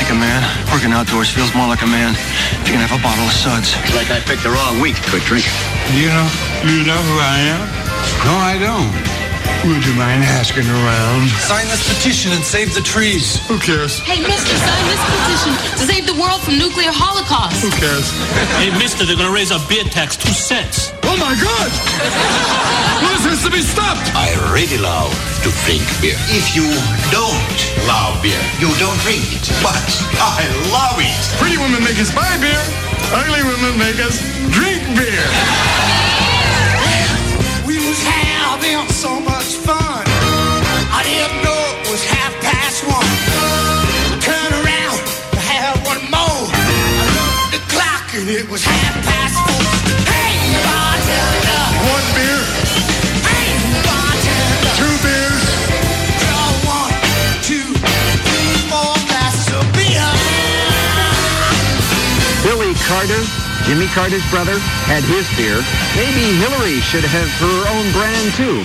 like a man. Working outdoors feels more like a man. If you can have a bottle of suds. Like I picked the wrong week to quit drinking. You know who I am? No, I don't. Would you mind asking around? Sign this petition and save the trees. Who cares? Hey, mister, sign this petition to save the world from nuclear holocaust. Who cares? Hey, mister, they're going to raise our beer tax 2 cents. Oh, my God! This has to be stopped! I really love to drink beer. If you don't love beer, you don't drink it. But I love it. Pretty women make us buy beer. Ugly women make us drink beer. We was having so much fun. I didn't know it was 1:30. Turn around to have one more. I looked at the clock and it was 4:30. Hey, bartender. 1 beer. Hey, bartender. 2 beers. Draw 1, 2, 3, 4 glasses of beer. Billy Carter, Jimmy Carter's brother, had his beer. Maybe Hillary should have her own brand, too.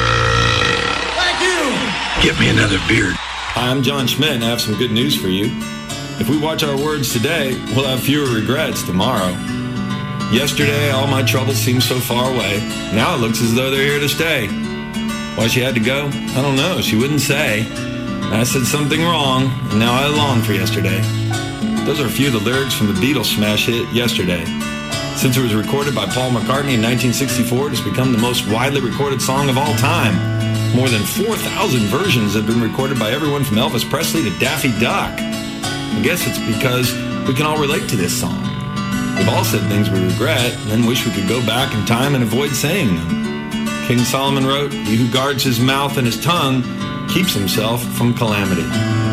Thank you. Get me another beer. Hi, I'm John Schmidt, and I have some good news for you. If we watch our words today, we'll have fewer regrets tomorrow. Yesterday, all my troubles seemed so far away. Now it looks as though they're here to stay. Why she had to go? I don't know. She wouldn't say. I said something wrong, and now I long for yesterday. Those are a few of the lyrics from the Beatles' smash hit, Yesterday. Since it was recorded by Paul McCartney in 1964, it has become the most widely recorded song of all time. More than 4,000 versions have been recorded by everyone from Elvis Presley to Daffy Duck. I guess it's because we can all relate to this song. We've all said things we regret and then wish we could go back in time and avoid saying them. King Solomon wrote, "He who guards his mouth and his tongue keeps himself from calamity."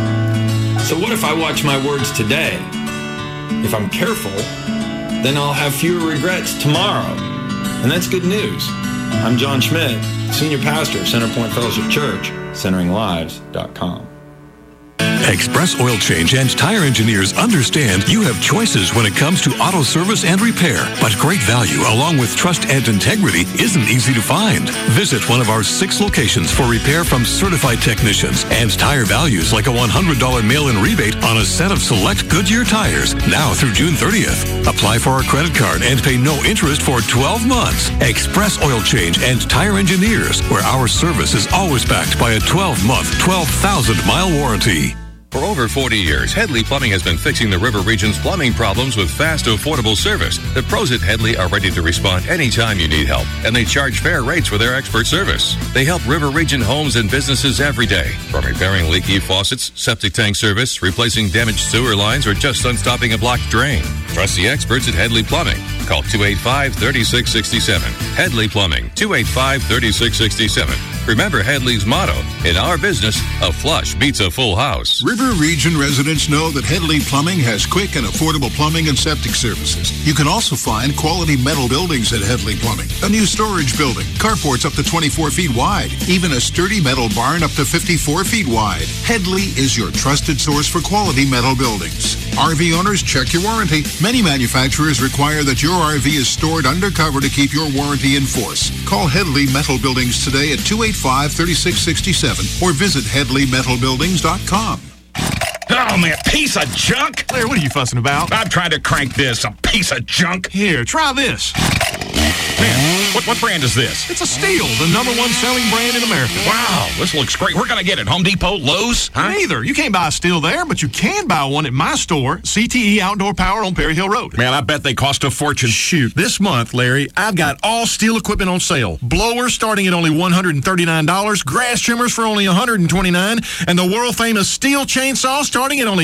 So what if I watch my words today? If I'm careful, then I'll have fewer regrets tomorrow. And that's good news. I'm John Schmidt, Senior Pastor of Centerpoint Fellowship Church, centeringlives.com. Express Oil Change and Tire Engineers understand you have choices when it comes to auto service and repair, but great value along with trust and integrity isn't easy to find. Visit one of our 6 locations for repair from certified technicians and tire values like a $100 mail-in rebate on a set of select Goodyear tires now through June 30th. Apply for our credit card and pay no interest for 12 months. Express Oil Change and Tire Engineers, where our service is always backed by a 12-month, 12,000-mile warranty. For over 40 years, Headley Plumbing has been fixing the River Region's plumbing problems with fast, affordable service. The pros at Headley are ready to respond anytime you need help, and they charge fair rates for their expert service. They help River Region homes and businesses every day, from repairing leaky faucets, septic tank service, replacing damaged sewer lines, or just unstopping a blocked drain. Trust the experts at Headley Plumbing. Call 285-3667. Headley Plumbing, 285-3667. Remember Headley's motto, in our business, a flush beats a full house. River Region residents know that Headley Plumbing has quick and affordable plumbing and septic services. You can also find quality metal buildings at Headley Plumbing. A new storage building, carports up to 24 feet wide, even a sturdy metal barn up to 54 feet wide. Headley is your trusted source for quality metal buildings. RV owners, check your warranty. Many manufacturers require that your RV is stored undercover to keep your warranty in force. Call Headley Metal Buildings today at 285-3667 or visit HeadleyMetalBuildings.com. Oh, man, piece of junk? Larry, what are you fussing about? I'm trying to crank this, a piece of junk. Here, try this. Man, what brand is this? It's a Steel, the #1 selling brand in America. Wow, this looks great. We're going to get it. Home Depot, Lowe's? Huh? Neither. You can't buy a Steel there, but you can buy one at my store, CTE Outdoor Power on Perry Hill Road. Man, I bet they cost a fortune. Shoot. This month, Larry, I've got all Steel equipment on sale. Blowers starting at only $139, grass trimmers for only $129, and the world-famous Steel chainsaw starting at only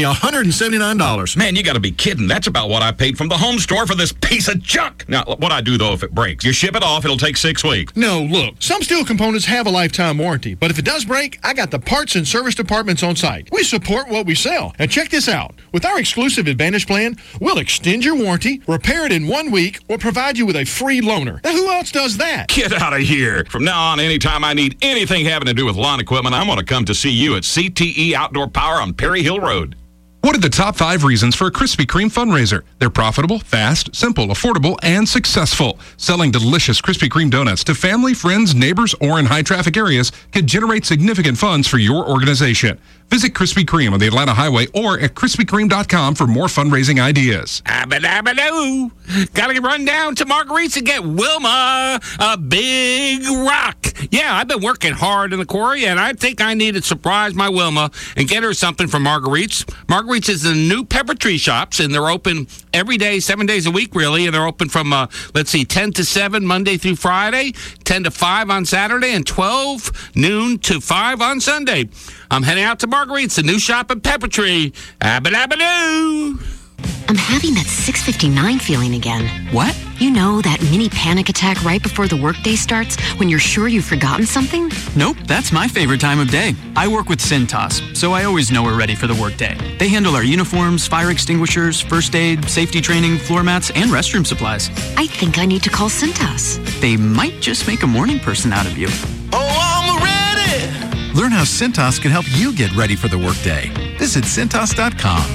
$179. Man, you got to be kidding. That's about what I paid from the home store for this piece of junk. Now, what I do, though, if it breaks, you ship it off, it'll take 6 weeks. No, look, some Steel components have a lifetime warranty, but if it does break, I got the parts and service departments on site. We support what we sell. And check this out. With our exclusive Advantage plan, we'll extend your warranty, repair it in 1 week, or provide you with a free loaner. Now, who else does that? Get out of here. From now on, anytime I need anything having to do with lawn equipment, I'm going to come to see you at CTE Outdoor Power on Perry Hill Road. What are the top 5 reasons for a Krispy Kreme fundraiser? They're profitable, fast, simple, affordable, and successful. Selling delicious Krispy Kreme donuts to family, friends, neighbors, or in high-traffic areas can generate significant funds for your organization. Visit Krispy Kreme on the Atlanta Highway or at KrispyKreme.com for more fundraising ideas. Abba-dabba-doo. Gotta run down to Marguerite's and get Wilma a big rock. Yeah, I've been working hard in the quarry, and I think I need to surprise my Wilma and get her something from Marguerite's. Marguerite's is the new pepper tree shops, and they're open every day, 7 days a week, really, and they're open from, 10 to 7 Monday through Friday, 10 to 5 on Saturday, and 12 noon to 5 on Sunday. I'm heading out to Marguerite's, the new shop at Pepper Tree. Abba-dabba-doo. I'm having that 6:59 feeling again. What? You know, that mini panic attack right before the workday starts when you're sure you've forgotten something? Nope, that's my favorite time of day. I work with Cintas, so I always know we're ready for the workday. They handle our uniforms, fire extinguishers, first aid, safety training, floor mats, and restroom supplies. I think I need to call Cintas. They might just make a morning person out of you. Oh, I'm ready! Learn how Cintas can help you get ready for the workday. Visit Cintas.com.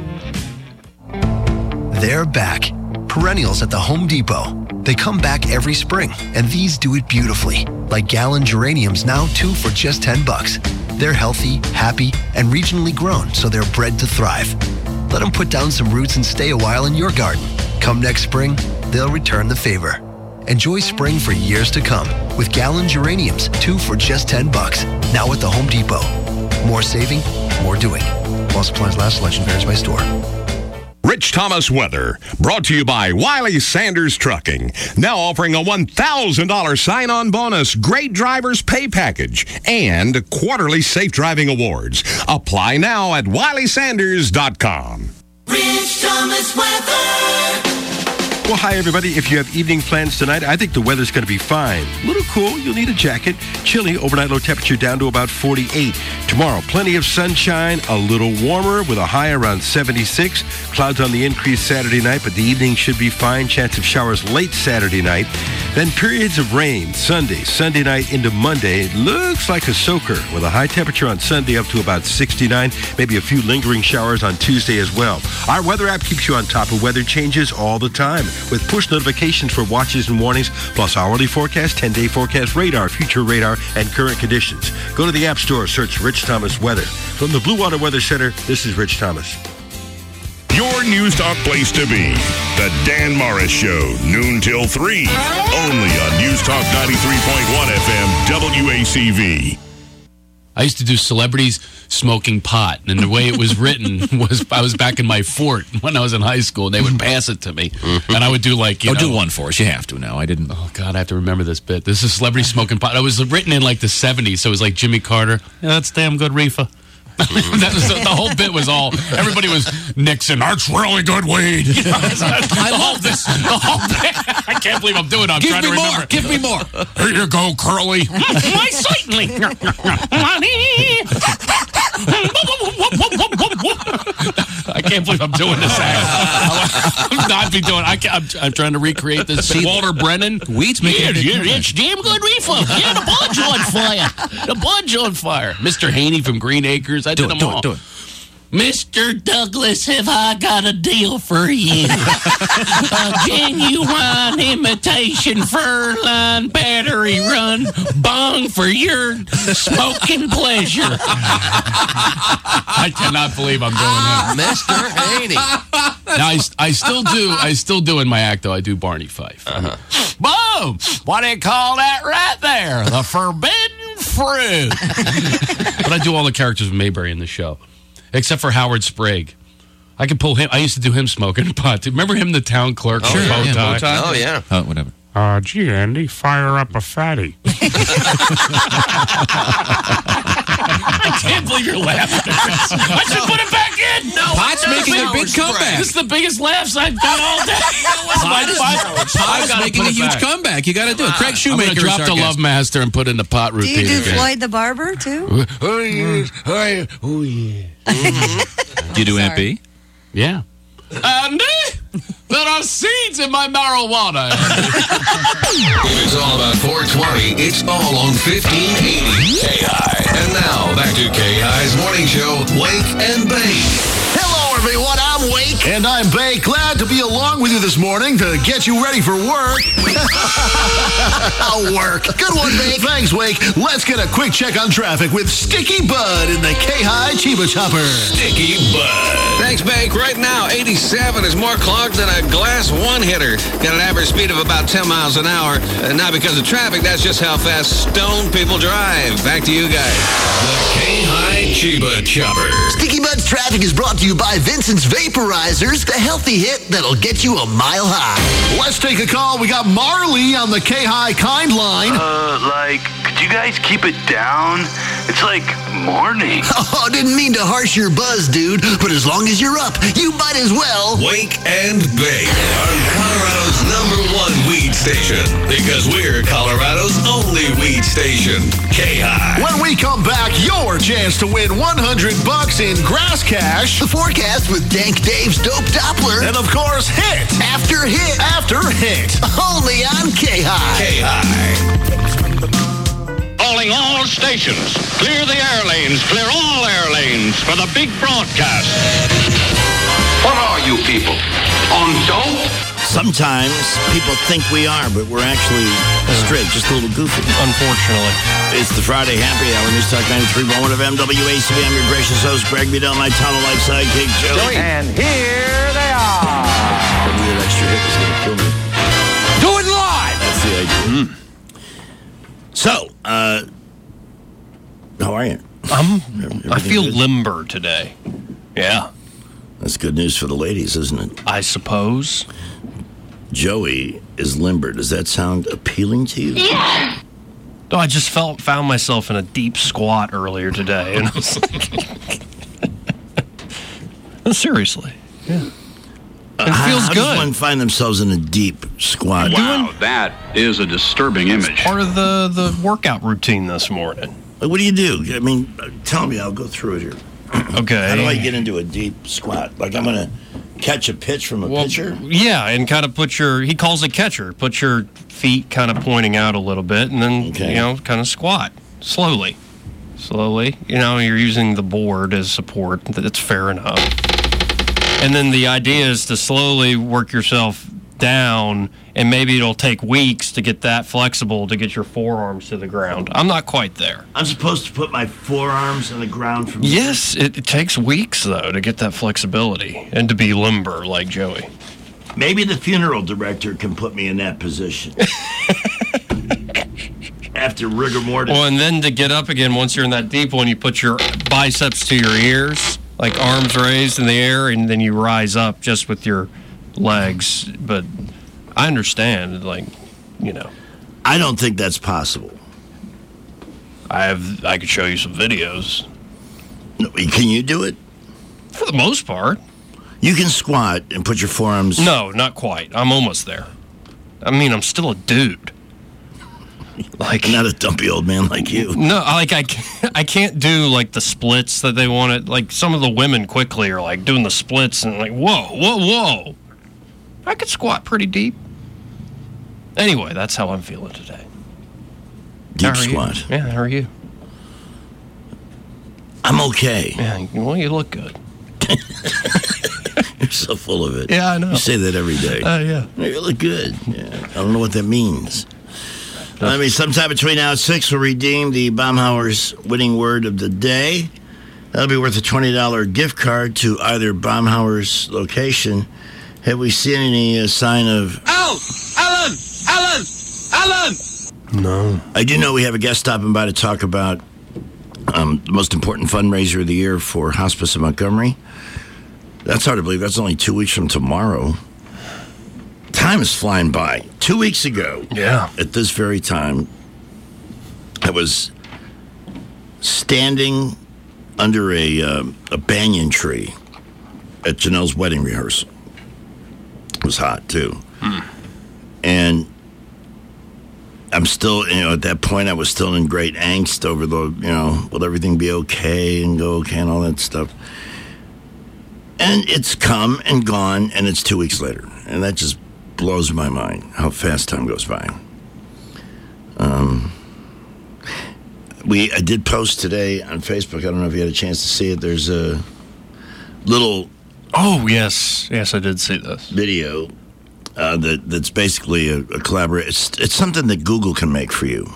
They're back. Perennials at the Home Depot. They come back every spring, and these do it beautifully. Like gallon geraniums, now 2 for just $10. They're healthy, happy, and regionally grown, so they're bred to thrive. Let them put down some roots and stay a while in your garden. Come next spring, they'll return the favor. Enjoy spring for years to come with gallon geraniums, 2 for just $10. Now at the Home Depot. More saving, more doing. While supplies last, selection varies by store. Rich Thomas weather, brought to you by Wiley Sanders Trucking. Now offering a $1,000 sign-on bonus, great drivers pay package, and quarterly safe driving awards. Apply now at WileySanders.com. Rich Thomas weather. Well, hi, everybody. If you have evening plans tonight, I think the weather's going to be fine. A little cool. You'll need a jacket. Chilly. Overnight low temperature down to about 48. Tomorrow, plenty of sunshine. A little warmer with a high around 76. Clouds on the increase Saturday night, but the evening should be fine. Chance of showers late Saturday night. Then periods of rain Sunday night into Monday. Looks like a soaker with a high temperature on Sunday up to about 69. Maybe a few lingering showers on Tuesday as well. Our weather app keeps you on top of weather changes all the time, with push notifications for watches and warnings, plus hourly forecast, 10-day forecast, radar, future radar, and current conditions. Go to the App Store, search Rich Thomas Weather. From the Blue Water Weather Center, this is Rich Thomas. Your News Talk place to be. The Dan Morris Show, noon till 3. Only on News Talk 93.1 FM, WACV. I used to do celebrities smoking pot, and the way it was written was I was back in my fort when I was in high school, and they would pass it to me, and I would do like, you know. Do one for us. You have to now. I didn't. Oh, God, I have to remember this bit. This is celebrity smoking pot. It was written in like the 70s, so it was like Jimmy Carter. Yeah, that's damn good reefer. That was, the whole bit was all, everybody was Nixon, that's really good weed. You know, I love this. The whole bit. I can't believe I'm doing it. I'm trying to remember. Give me more. Here you go, Curly. Why, certainly. I can't believe I'm doing this act. I'm not be doing. I'm trying to recreate this. See, Walter Brennan. Weeds making it's damn good reefer. Yeah, the bud's on fire. The bud's on fire. Mr. Haney from Green Acres. I did them all. Do it. Mr. Douglas, have I got a deal for you? A genuine imitation fur-line battery run bong for your smoking pleasure. I cannot believe I'm doing that. Mr. Haney. Now, I still do in my act, though. I do Barney Fife. Boom! What do you call that right there? The forbidden fruit. But I do all the characters of Mayberry in the show. Except for Howard Sprague. I can pull him. I used to do him smoking pot. Remember him, the town clerk? Sure, bow tie? Oh, yeah. Whatever. Gee, Andy, fire up a fatty. I can't believe you're laughing. I should put it back in. No, Pot's making a big comeback. This is the biggest laughs I've got all day. Pot's making a huge comeback. You got to do it. Craig Shoemaker. I'm going to drop the Love Master and put in the pot routine. Do you do Floyd the Barber, too? Oh, yeah. Oh, yeah. Do you do MP? Yeah. Andy, there are seeds in my marijuana. It's all about 420. It's all on 1580 KI. And now, back to KI's morning show, Blake and Bake. Hello, And I'm Bay, glad to be along with you this morning to get you ready for work. Work. Good one, Wake. Thanks, Wake. Let's get a quick check on traffic with Sticky Bud in the K-High Chiba Chopper. Sticky Bud. Thanks, Bank. Right now, 87 is more clogged than a glass one-hitter. Got an average speed of about 10 miles an hour. Not because of traffic, that's just how fast stoned people drive. Back to you guys. The K-High Chiba Chopper. Sticky Bud's traffic is brought to you by Vincent's Vaporizers, the healthy hit that'll get you a mile high. Let's take a call. We got Marley on the K-High Kind line. Could you guys keep it down? It's like morning. Oh, didn't mean to harsh your buzz, dude, but as long as you're up, you might as well. Wake and Bake on Colorado's #1 weed station, because we're Colorado's only weed station, K-High. When we come back, your chance to win $100 in grass cash. The forecast with Dank Dave's Dope Doppler. And of course, hit. After hit. After hit. Only on K-High. K-High. Calling all stations. Clear the air lanes. Clear all air lanes for the big broadcast. What are you people? On dope? Sometimes people think we are, but we're actually straight, just a little goofy. Unfortunately. It's the Friday Happy Hour, News Talk 93.1 of MWACB. I'm your gracious host, Greg Bedell, my tunnel life sidekick, Joey. And here they are. The weird extra hit was going to kill me. Do it live. That's the idea. So, how are you? I feel limber today. Yeah. That's good news for the ladies, isn't it? I suppose. Joey is limber. Does that sound appealing to you? Yeah. No, I just found myself in a deep squat earlier today, and I was like, seriously, yeah. It feels how good. Does one find themselves in a deep squat? Wow, that is a disturbing image. It's part of the workout routine this morning. What do you do? I mean, tell me. I'll go through it here. Okay. How do I get into a deep squat? Like I'm going to catch a pitch from a pitcher? Yeah, and kind of he calls it catcher. Put your feet kind of pointing out a little bit, and then, kind of squat. Slowly. You're using the board as support. That's fair enough. And then the idea is to slowly work yourself down, and maybe it'll take weeks to get that flexible to get your forearms to the ground. I'm not quite there. I'm supposed to put my forearms on the ground from Yes, it takes weeks, though, to get that flexibility and to be limber like Joey. Maybe the funeral director can put me in that position. After rigor mortis. Well, and then to get up again, once you're in that deep one, you put your biceps to your ears, like arms raised in the air, and then you rise up just with your legs. But I understand, I don't think that's possible. I could show you some videos. No, can you do it? For the most part. You can squat and put your forearms... No, not quite. I'm almost there. I mean, I'm still a dude. Not a dumpy old man like you. No, I can't do the splits that they want. Some of the women quickly are doing the splits and whoa. I could squat pretty deep. Anyway, that's how I'm feeling today. Deep squat. Yeah, how are you? I'm okay. Yeah, well, you look good. You're so full of it. Yeah, I know. You say that every day. Yeah. You look good. Yeah. I don't know what that means. Sometime between now and 6, we'll redeem the Baumhauer's winning word of the day. That'll be worth a $20 gift card to either Baumhauer's location. Have we seen any sign of... Alan! No. I do know we have a guest stopping by to talk about the most important fundraiser of the year for Hospice of Montgomery. That's hard to believe. That's only 2 weeks from tomorrow. Time is flying by. 2 weeks ago, at this very time, I was standing under a banyan tree at Janelle's wedding rehearsal. It was hot, too. And I'm still, at that point, I was still in great angst over will everything be okay and go okay and all that stuff. And it's come and gone, and it's 2 weeks later. And that just blows my mind how fast time goes by. I did post today on Facebook. I don't know if you had a chance to see it. There's a little Oh, yes. Yes, I did see this. Video that's basically a collaboration. It's something that Google can make for you.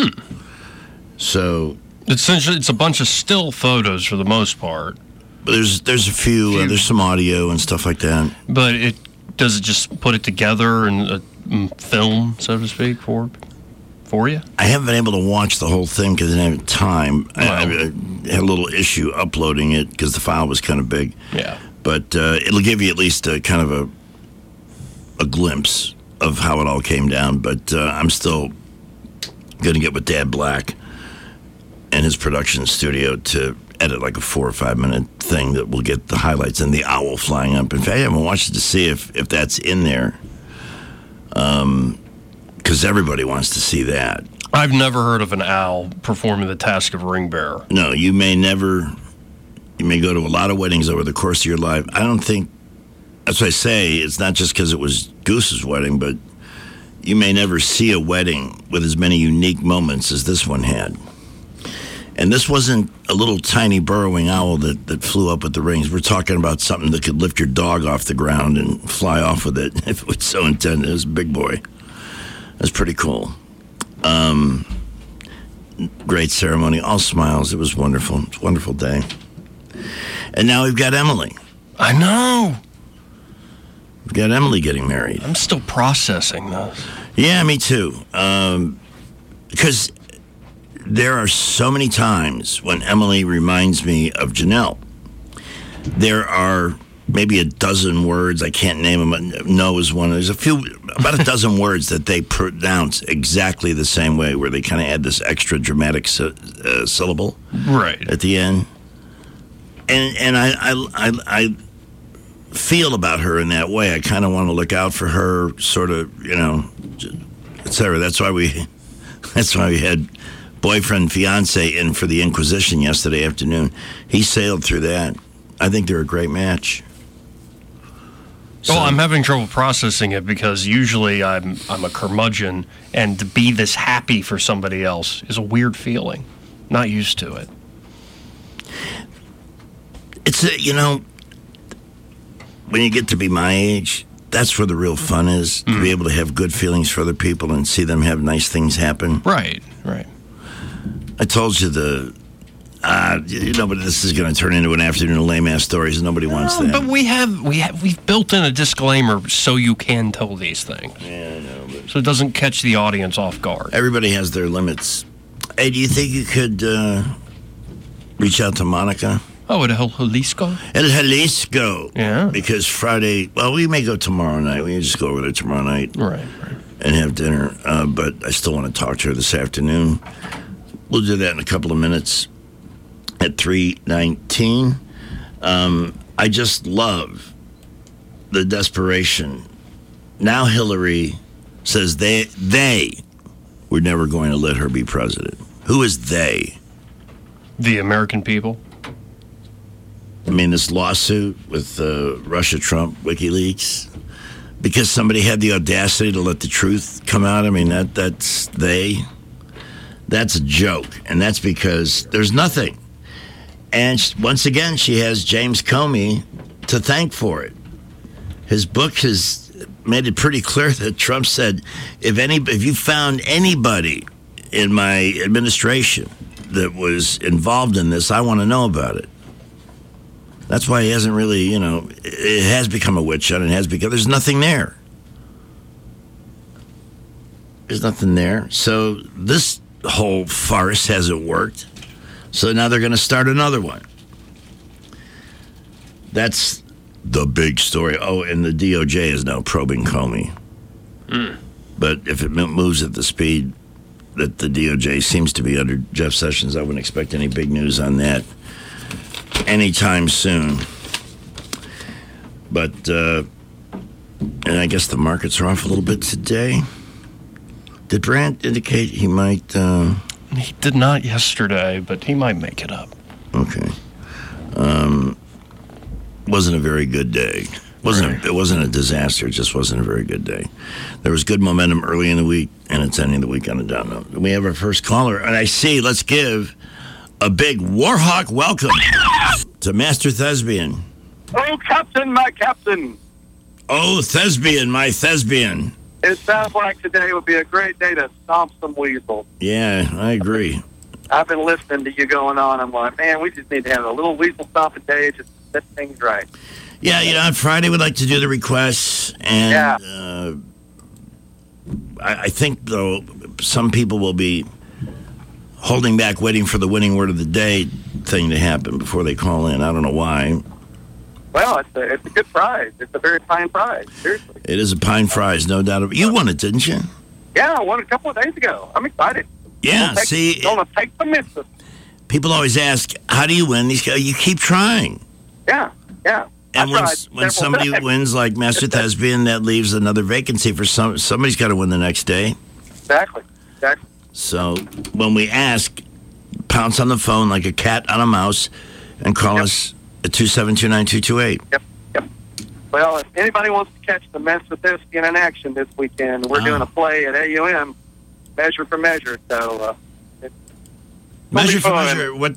So essentially, it's a bunch of still photos for the most part. There's a few. There's some audio and stuff like that. But does it just put it together in a film, so to speak, for you? I haven't been able to watch the whole thing because I didn't have time. I had a little issue uploading it because the file was kind of big. Yeah. But it'll give you at least a kind of a glimpse of how it all came down. But I'm still going to get with Dad Black and his production studio to edit like a 4 or 5 minute thing that will get the highlights and the owl flying up. In fact, I haven't watched it to see if that's in there. Because everybody wants to see that. I've never heard of an owl performing the task of ring bearer. No, you may go to a lot of weddings over the course of your life. I don't think, that's what I say, it's not just because it was Goose's wedding, but you may never see a wedding with as many unique moments as this one had. And this wasn't a little tiny burrowing owl that flew up with the rings. We're talking about something that could lift your dog off the ground and fly off with it if it was so intended. It was a big boy. That's pretty cool. Great ceremony, all smiles. It was wonderful. It's a wonderful day. And now we've got Emily. I know. We've got Emily getting married. I'm still processing this. Yeah, me too. Because there are so many times when Emily reminds me of Janelle. There are maybe a dozen words, I can't name them. No is one. There's about a dozen words that they pronounce exactly the same way, where they kind of add this extra dramatic syllable right at the end. And I feel about her in that way. I kind of want to look out for her, sort of, etc. That's why we had boyfriend, fiance in for the Inquisition yesterday afternoon. He sailed through that. I think they're a great match. Well, I'm having trouble processing it because usually I'm a curmudgeon, and to be this happy for somebody else is a weird feeling. Not used to it. It's when you get to be my age, that's where the real fun is, to be able to have good feelings for other people and see them have nice things happen. Right. I told you but this is going to turn into an afternoon of lame-ass stories, and nobody wants that. But we've built in a disclaimer so you can tell these things. Yeah, I know. But so it doesn't catch the audience off guard. Everybody has their limits. Hey, do you think you could reach out to Monica? Oh, at El Jalisco? El Jalisco. Yeah. Because Friday, we may go tomorrow night. We can just go over there tomorrow night. Right. And have dinner. But I still want to talk to her this afternoon. We'll do that in a couple of minutes at 3:19. I just love the desperation. Now Hillary says they were never going to let her be president. Who is they? The American people. I mean, this lawsuit with Russia, Trump, WikiLeaks, because somebody had the audacity to let the truth come out. I mean, that's they. That's a joke, and that's because there's nothing. And once again, she has James Comey to thank for it. His book has made it pretty clear that Trump said, if you found anybody in my administration that was involved in this, I want to know about it. That's why he hasn't really, it has become a witch hunt. There's nothing there. There's nothing there. So this whole farce hasn't worked. So now they're going to start another one. That's the big story. Oh, and the DOJ is now probing Comey. But if it moves at the speed that the DOJ seems to be under Jeff Sessions, I wouldn't expect any big news on that anytime soon. But, and I guess the markets are off a little bit today. Did Brandt indicate he might... He did not yesterday, but he might make it up. Okay. Wasn't a very good day. It wasn't a disaster. It just wasn't a very good day. There was good momentum early in the week, and it's ending the week on a down note. We have our first caller, and let's give a big Warhawk welcome to Master Thespian. Oh, Captain, my Captain. Oh, thespian, my thespian. It sounds like today would be a great day to stomp some weasels. Yeah, I agree. I've been listening to you going on. I'm like, man, we just need to have a little weasel stomp a day, just set things right. Yeah, on Friday we'd like to do the requests, and I think, though, some people will be holding back, waiting for the winning word of the day thing to happen before they call in. I don't know why. Well, it's a good prize. It's a very fine prize, seriously. It is a pine prize, no doubt. You won it, didn't you? Yeah, I won it a couple of days ago. I'm excited. Yeah, Gonna take the missus. People always ask, how do you win these guys? You keep trying. Yeah. And when somebody wins like Master Thespian, that leaves another vacancy for somebody's got to win the next day. Exactly. So when we ask, pounce on the phone like a cat on a mouse and call us at 272-9228. Yep. Well, if anybody wants to catch the Master Thespian in action this weekend, we're doing a play at AUM, Measure for Measure. So, Measure for Measure. What?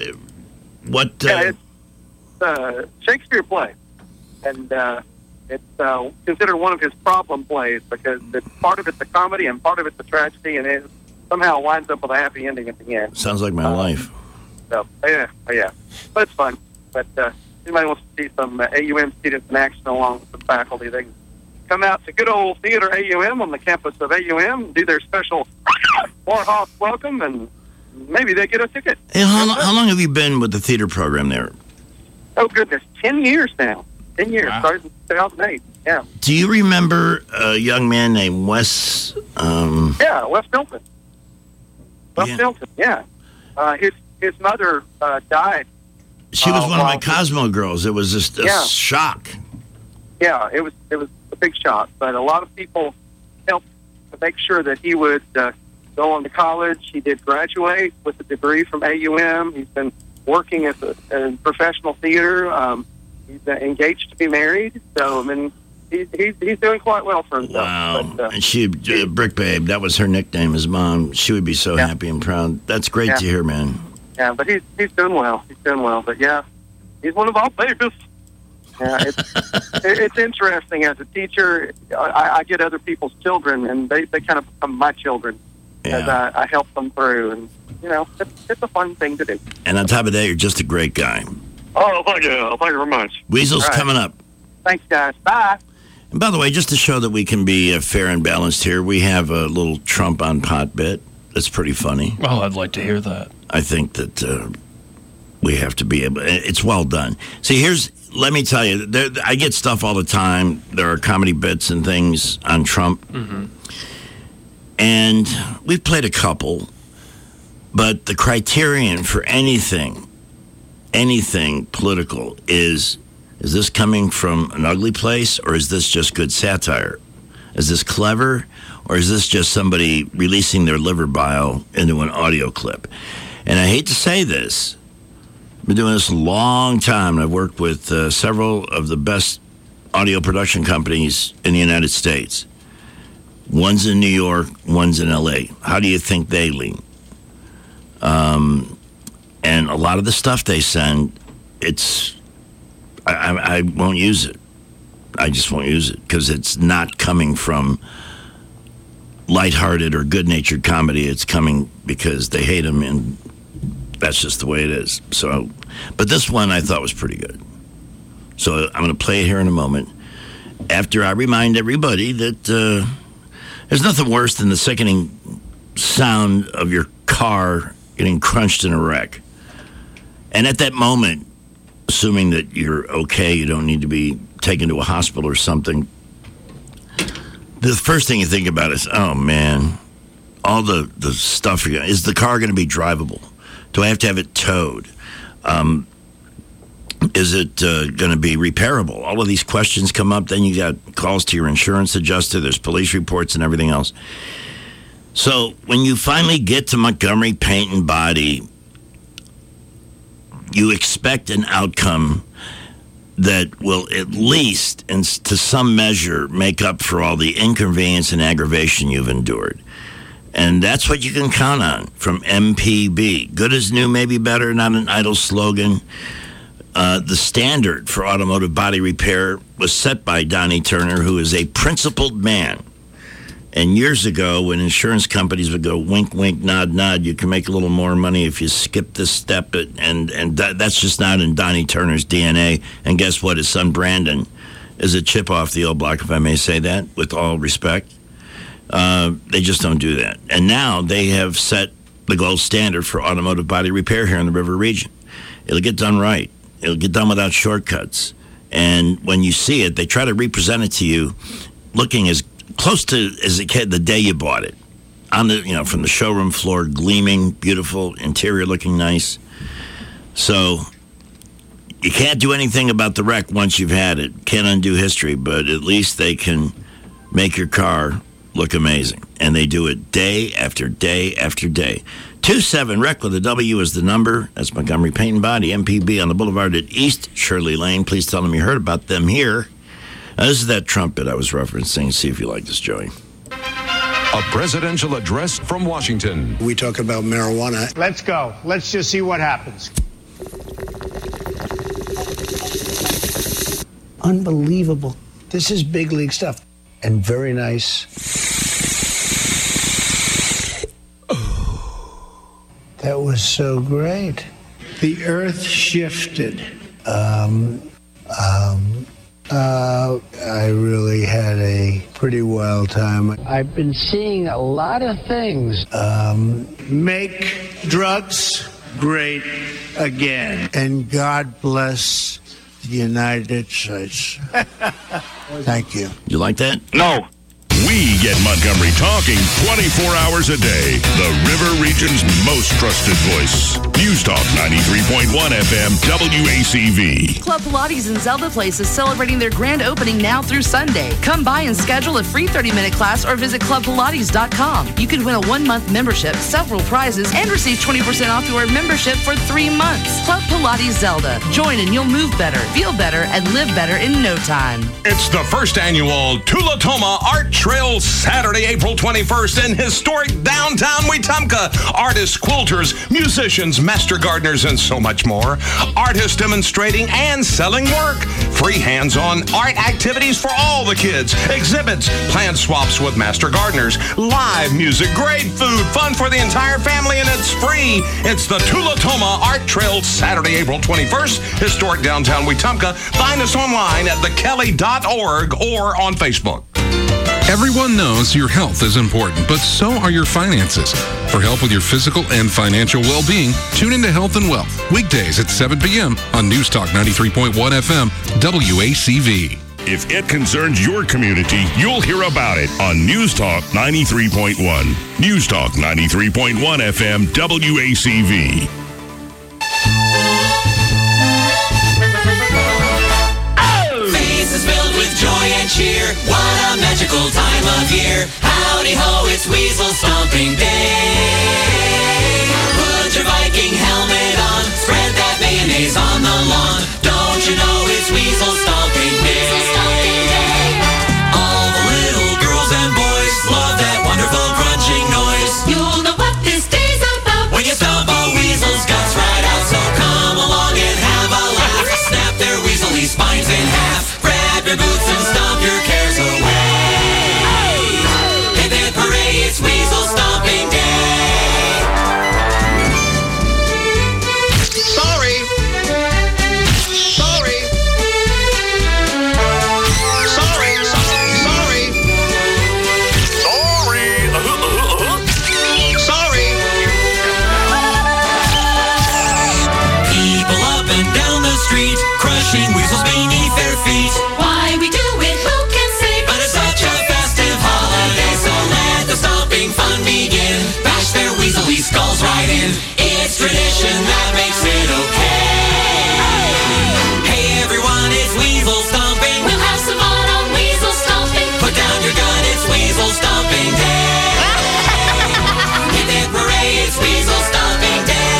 It's a Shakespeare play, and it's considered one of his problem plays because part of it's a comedy and part of it's a tragedy, and it somehow winds up with a happy ending at the end. Sounds like my life. So yeah, but it's fun. But anybody wants to see some AUM students in action along with some faculty, they can come out to good old Theater AUM on the campus of AUM, do their special Warhawk welcome, and maybe they get a ticket. Hey, how long have you been with the theater program there? Oh, goodness. 10 years now. 10 years. Wow. Started in 2008. Yeah. Do you remember a young man named Wes? Yeah, Wes Milton. Milton, yeah. His mother died. She was one of my Cosmo girls. It was just a shock. Yeah, it was a big shock. But a lot of people helped to make sure that he would go on to college. He did graduate with a degree from AUM. He's been working in professional theater. He's engaged to be married. So, I mean, he's doing quite well for himself. Wow. But, and she, Brick Babe, that was her nickname, his mom. She would be so happy and proud. That's great to hear, man. Yeah, but he's doing well. He's doing well. But, yeah, he's one of our babies. Yeah, it's interesting. As a teacher, I get other people's children, and they kind of become my children as I help them through. And, it's a fun thing to do. And on top of that, you're just a great guy. Oh, thank you. Thank you very much. Weasel's coming up. Thanks, guys. Bye. And by the way, just to show that we can be fair and balanced here, we have a little Trump on pot bit. That's pretty funny. Oh, I'd like to hear that. I think that we have to be able. It's well done. See, let me tell you, I get stuff all the time. There are comedy bits and things on Trump. Mm-hmm. And we've played a couple, but the criterion for anything political is this coming from an ugly place, or is this just good satire? Is this clever, or is this just somebody releasing their liver bile into an audio clip? And I hate to say this, I've been doing this a long time, and I've worked with several of the best audio production companies in the United States. One's in New York, one's in L.A. How do you think they lean? And a lot of the stuff they send, I won't use it. I just won't use it because it's not coming from lighthearted or good-natured comedy. It's coming because they hate him, and that's just the way it is. So, but this one I thought was pretty good. So I'm going to play it here in a moment. After I remind everybody that there's nothing worse than the sickening sound of your car getting crunched in a wreck. And at that moment, assuming that you're okay, you don't need to be taken to a hospital or something, the first thing you think about is, oh, man, all the stuff is the car going to be drivable? Do I have to have it towed? Is it going to be repairable? All of these questions come up. Then you got calls to your insurance adjuster. There's police reports and everything else. So when you finally get to Montgomery Paint and Body, you expect an outcome that will at least, and to some measure, make up for all the inconvenience and aggravation you've endured. And that's what you can count on from MPB. Good as new, maybe better, not an idle slogan. the standard for automotive body repair was set by Donnie Turner, who is a principled man. And years ago, when insurance companies would go wink, wink, nod, nod, you can make a little more money if you skip this step. And that's just not in Donnie Turner's DNA. And guess what? His son Brandon is a chip off the old block, if I may say that, with all respect. They just don't do that. And now they have set the gold standard for automotive body repair here in the River Region. It'll get done right. It'll get done without shortcuts. And when you see it, they try to represent it to you looking as close to as a kid the day you bought it. On the, from the showroom floor, gleaming, beautiful, interior looking nice. So you can't do anything about the wreck once you've had it. Can't undo history, but at least they can make your car look amazing. And they do it day after day after day. 27 Wreck with a W is the number. That's Montgomery Paint and Body, MPB on the Boulevard at East Shirley Lane. Please tell them you heard about them here. This is that trumpet I was referencing. See if you like this, Joey. A presidential address from Washington. We talk about marijuana. Let's go. Let's just see what happens. Unbelievable. This is big league stuff. And very nice. That was so great. The earth shifted. I really had a pretty wild time. I've been seeing a lot of things. Make drugs great again. And God bless the United States. Thank you. You like that? No. We get Montgomery talking 24 hours a day. The River Region's most trusted voice. News Talk 93.1 FM WACV. Club Pilates in Zelda Place is celebrating their grand opening now through Sunday. Come by and schedule a free 30-minute class or visit clubpilates.com. You can win a 1-month membership, several prizes, and receive 20% off your membership for 3 months. Club Pilates Zelda. Join and you'll move better, feel better, and live better in no time. It's the first annual Tulatoma Art Trail Saturday, April 21st in historic downtown Wetumpka. Artists, quilters, musicians, master gardeners, and so much more. Artists demonstrating and selling work. Free hands-on art activities for all the kids. Exhibits, plant swaps with master gardeners. Live music, great food, fun for the entire family, and it's free. It's the Tulatoma Art Trail Saturday, April 21st, historic downtown Wetumpka. Find us online at thekelly.org or on Facebook. Everyone knows your health is important, but so are your finances. For help with your physical and financial well-being, tune into Health and Wealth, weekdays at 7 p.m. on News Talk 93.1 FM, WACV. If it concerns your community, you'll hear about it on News Talk 93.1. News Talk 93.1 FM, WACV. Joy and cheer, what a magical time of year. Howdy ho, it's Weasel Stomping Day. Put your Viking helmet on, spread that mayonnaise on the lawn. Don't you know it's Weasel Stomping Day? All the little girls and boys love that wonderful crunching noise. You'll know what this day's about when you stomp a weasel's guts right out. So come along and have a laugh. Snap their weaselly spines in half. Your boots and stomp your cares away. Hip hip hooray, it's Weasel Stomping Day. Sorry. Sorry. Sorry. Sorry. Sorry. Sorry. People up and down the street, crushing weasels beneath their feet. We do it, who can say? But it's such a festive holiday, so let the stomping fun begin. Bash their weaselly skulls right in. It's tradition that makes it okay. Hey everyone, it's Weasel Stomping. We'll have some fun on Weasel Stomping. Put down your gun, it's Weasel Stomping Day. Hip hip hooray, it's Weasel Stomping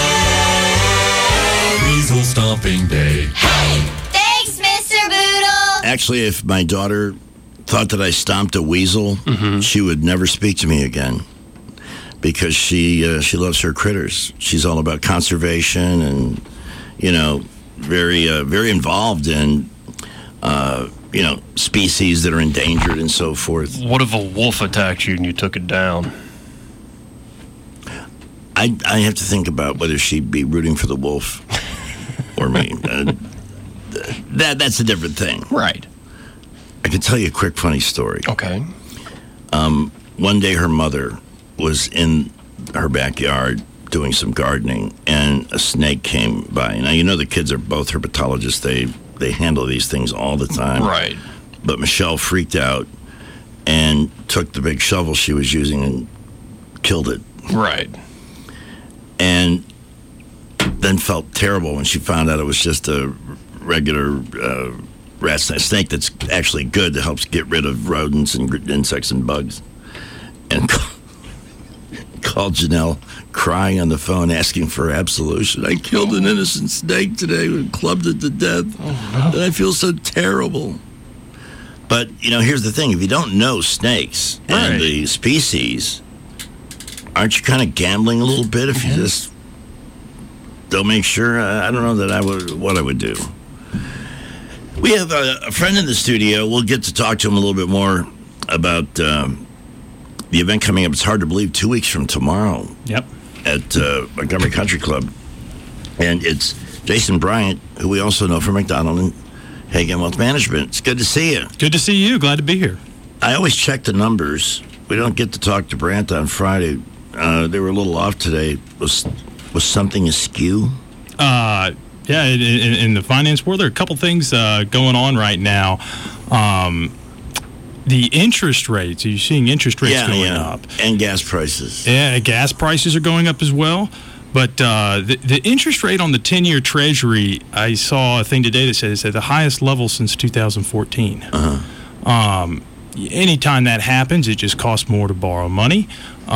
Day. Weasel Stomping Day. Hey! Thanks, Mr. Boodle! Actually, if my daughter thought that I stomped a weasel, she would never speak to me again because she loves her critters. She's all about conservation and, very involved in, species that are endangered and so forth. What if a wolf attacked you and you took it down? I have to think about whether she'd be rooting for the wolf or me. That's a different thing. Right. I can tell you a quick funny story. Okay. One day her mother was in her backyard doing some gardening, and a snake came by. Now, the kids are both herpetologists. They handle these things all the time. Right. But Michelle freaked out and took the big shovel she was using and killed it. Right. And then felt terrible when she found out it was just a regular rat snake that's actually good, that helps get rid of rodents and insects and bugs. And called Janelle crying on the phone asking for absolution. I killed an innocent snake today and clubbed it to death. Oh, no. And I feel so terrible. But, here's the thing. If you don't know snakes and the species, aren't you kind of gambling a little bit if you just don't make sure? I don't know what I would do. We have a friend in the studio. We'll get to talk to him a little bit more about the event coming up. It's hard to believe, 2 weeks from tomorrow. Yep. At Montgomery Country Club. And it's Jason Bryant, who we also know from McDonald and Hagen Wealth Management. It's good to see you. Good to see you. Glad to be here. I always check the numbers. We don't get to talk to Brandt on Friday. They were a little off today. Was something askew? Yeah, in the finance world, there are a couple things going on right now. The interest rates, are you seeing interest rates going up? And gas prices. Yeah, gas prices are going up as well. But the interest rate on the 10-year Treasury, I saw a thing today that said it's at the highest level since 2014. Uh-huh. Anytime that happens, it just costs more to borrow money.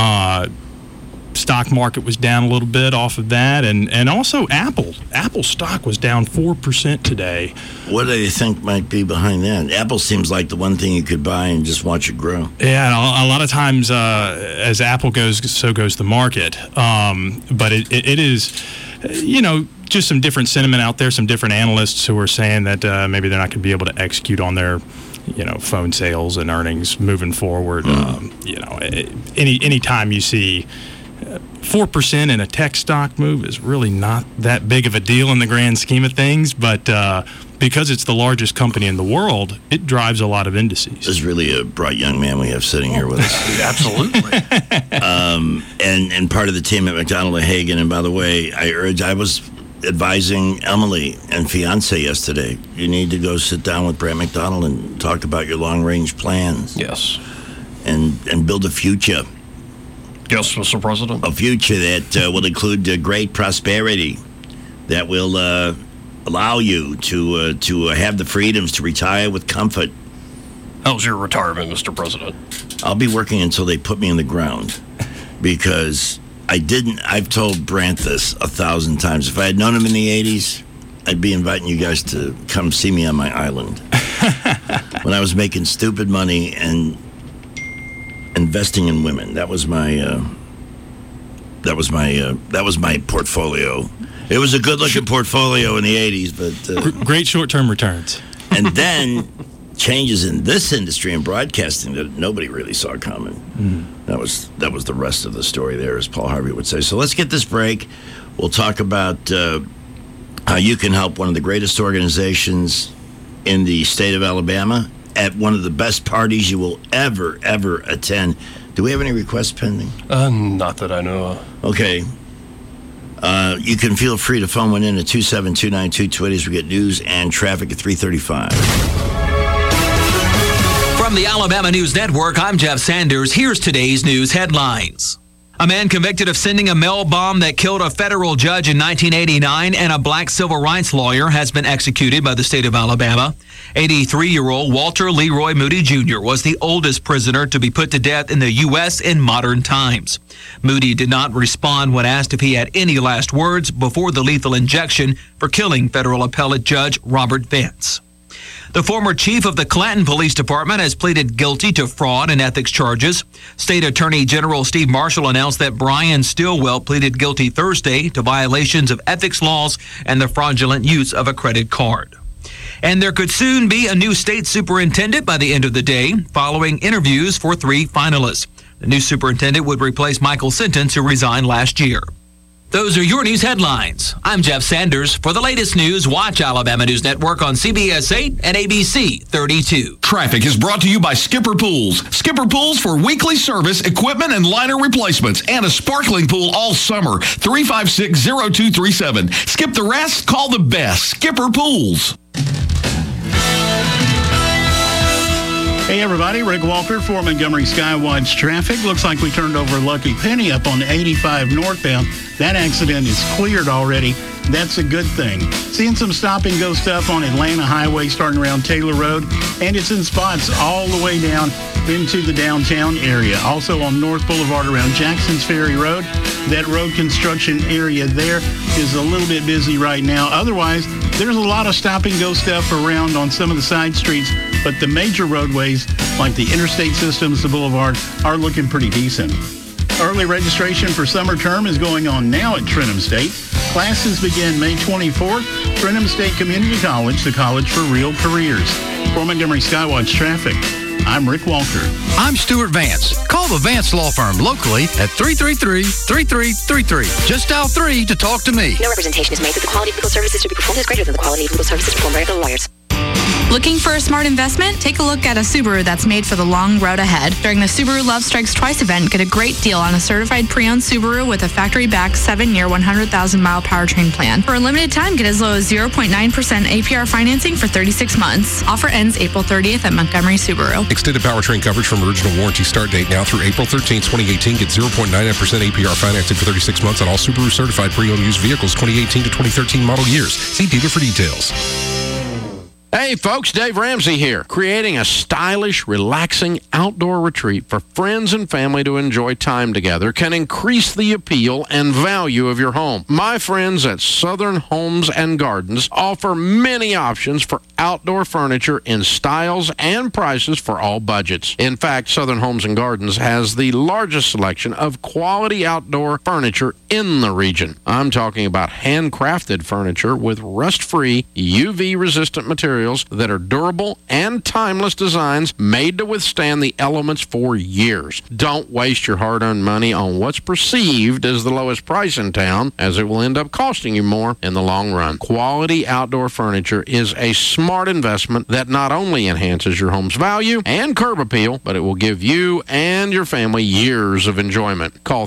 Stock market was down a little bit off of that, and also Apple stock was down 4% today. What do you think might be behind that? Apple seems like the one thing you could buy and just watch it grow. Yeah, a lot of times as Apple goes, so goes the market. But it is, just some different sentiment out there, some different analysts who are saying that maybe they're not going to be able to execute on their phone sales and earnings moving forward. Any time you see 4% in a tech stock move is really not that big of a deal in the grand scheme of things, but because it's the largest company in the world, it drives a lot of indices. This is really a bright young man we have sitting here with us. Absolutely. And part of the team at McDonald and Hagen. And by the way, I was advising Emily and fiance yesterday. You need to go sit down with Brandt McDonald and talk about your long-range plans. Yes. And build a future. Yes, Mr. President. A future that will include great prosperity, that will allow you to have the freedoms to retire with comfort. How's your retirement, Mr. President? I'll be working until they put me in the ground, because I've told Brandt this 1,000 times. If I had known him in the 80s, I'd be inviting you guys to come see me on my island. When I was making stupid money and investing in women. That was my portfolio. It was a good-looking portfolio in the 80s, but great short-term returns. And then changes in this industry in broadcasting that nobody really saw coming. That was the rest of the story there, as Paul Harvey would say. So let's get this break. We'll talk about how you can help one of the greatest organizations in the state of Alabama at one of the best parties you will ever attend. Do we have any requests pending? Not that I know of. Okay. You can feel free to phone one in at 2729220 as we get news and traffic at 3:35. From the Alabama News Network, I'm Jeff Sanders. Here's today's news headlines. A man convicted of sending a mail bomb that killed a federal judge in 1989 and a black civil rights lawyer has been executed by the state of Alabama. 83-year-old Walter Leroy Moody Jr. was the oldest prisoner to be put to death in the U.S. in modern times. Moody did not respond when asked if he had any last words before the lethal injection for killing federal appellate judge Robert Vance. The former chief of the Clanton Police Department has pleaded guilty to fraud and ethics charges. State Attorney General Steve Marshall announced that Brian Stillwell pleaded guilty Thursday to violations of ethics laws and the fraudulent use of a credit card. And there could soon be a new state superintendent by the end of the day, following interviews for 3 finalists. The new superintendent would replace Michael Sentence, who resigned last year. Those are your news headlines. I'm Jeff Sanders. For the latest news, watch Alabama News Network on CBS 8 and ABC 32. Traffic is brought to you by Skipper Pools. Skipper Pools for weekly service, equipment, and liner replacements, and a sparkling pool all summer. 356-0237. Skip the rest, call the best. Skipper Pools. Hey everybody, Rick Walker for Montgomery Skywatch Traffic. Looks like we turned over Lucky Penny up on 85 northbound. That accident is cleared already. That's a good thing. Seeing some stop-and-go stuff on Atlanta Highway starting around Taylor Road, and it's in spots all the way down into the downtown area. Also on North Boulevard around Jackson's Ferry Road. That road construction area there is a little bit busy right now. Otherwise, there's a lot of stop-and-go stuff around on some of the side streets, but the major roadways, like the interstate systems, the boulevard, are looking pretty decent. Early registration for summer term is going on now at Trenham State. Classes begin May 24th. Trenham State Community College, the college for real careers. For Montgomery Skywatch Traffic, I'm Rick Walker. I'm Stuart Vance. Call the Vance Law Firm locally at 333-3333. Just dial 3 to talk to me. No representation is made that the quality of legal services to be performed is greater than the quality of legal services performed by other lawyers. Looking for a smart investment? Take a look at a Subaru that's made for the long road ahead. During the Subaru Love Strikes Twice event, get a great deal on a certified pre-owned Subaru with a factory-backed 7-year, 100,000-mile powertrain plan. For a limited time, get as low as 0.9% APR financing for 36 months. Offer ends April 30th at Montgomery Subaru. Extended powertrain coverage from original warranty start date now through April 13, 2018. Get 0.99% APR financing for 36 months on all Subaru certified pre-owned used vehicles 2018 to 2013 model years. See dealer for details. Hey folks, Dave Ramsey here, creating a stylish, relaxing outdoor retreat for friends and family to enjoy time together can increase the appeal and value of your home. My friends at Southern Homes and Gardens offer many options for outdoor furniture in styles and prices for all budgets. In fact, Southern Homes and Gardens has the largest selection of quality outdoor furniture in the region. I'm talking about handcrafted furniture with rust-free, UV-resistant materials that are durable and timeless designs made to withstand the elements for years. Don't waste your hard-earned money on what's perceived as the lowest price in town, as it will end up costing you more in the long run. Quality outdoor furniture is a smart investment that not only enhances your home's value and curb appeal, but it will give you and your family years of enjoyment. Call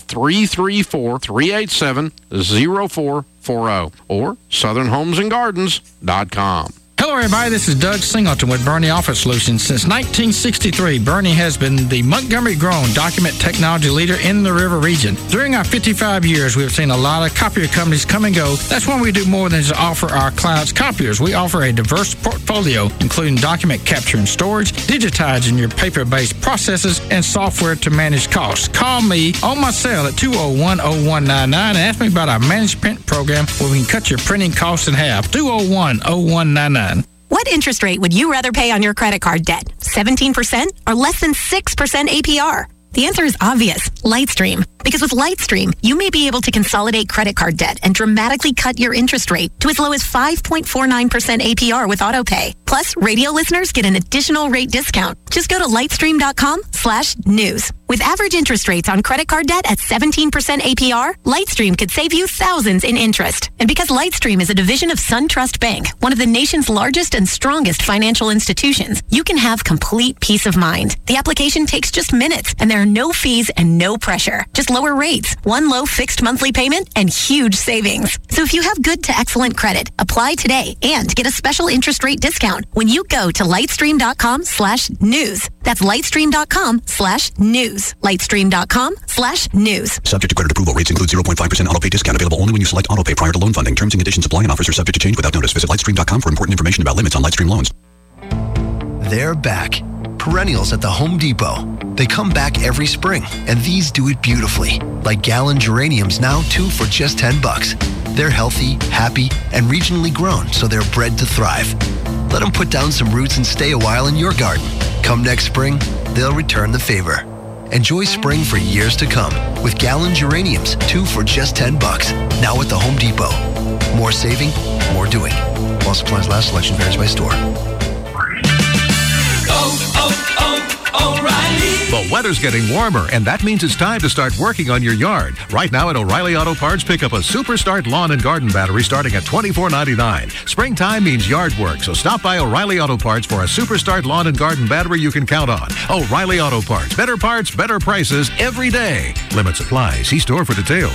334-387-0440 or southernhomesandgardens.com. Hello, everybody. This is Doug Singleton with Bernie Office Solutions. Since 1963, Bernie has been the Montgomery-grown document technology leader in the River region. During our 55 years, we have seen a lot of copier companies come and go. That's why we do more than just offer our clients copiers. We offer a diverse portfolio, including document capture and storage, digitizing your paper-based processes, and software to manage costs. Call me on my cell at 201-0199 and ask me about our managed print program where we can cut your printing costs in half. 201-0199. What interest rate would you rather pay on your credit card debt? 17% or less than 6% APR? The answer is obvious, Lightstream. Because with Lightstream, you may be able to consolidate credit card debt and dramatically cut your interest rate to as low as 5.49% APR with AutoPay. Plus, radio listeners get an additional rate discount. Just go to lightstream.com/news. With average interest rates on credit card debt at 17% APR, Lightstream could save you thousands in interest. And because Lightstream is a division of SunTrust Bank, one of the nation's largest and strongest financial institutions, you can have complete peace of mind. The application takes just minutes, and there are no fees and no pressure. Just lower rates, one low fixed monthly payment, and huge savings. So if you have good to excellent credit, apply today and get a special interest rate discount when you go to lightstream.com/news. That's lightstream.com/news. Lightstream.com/news. Subject to credit approval. Rates include 0.5% autopay discount available only when you select autopay prior to loan funding. Terms and conditions apply and offers are subject to change without notice. Visit lightstream.com for important information about limits on Lightstream loans. They're back. Perennials at the Home Depot. They come back every spring, and these do it beautifully. Like gallon geraniums, now 2 for just $10. They're healthy, happy, and regionally grown, so they're bred to thrive. Let them put down some roots and stay a while in your garden. Come next spring, they'll return the favor. Enjoy spring for years to come with gallon geraniums, 2 for just $10. Now at the Home Depot. More saving, more doing. While supplies last, selection varies by store. O'Reilly. The weather's getting warmer, and that means it's time to start working on your yard. Right now at O'Reilly Auto Parts, pick up a Super Start Lawn and Garden Battery starting at $24.99. Springtime means yard work, so stop by O'Reilly Auto Parts for a Super Start Lawn and Garden Battery you can count on. O'Reilly Auto Parts. Better parts, better prices every day. Limit supply. See store for details.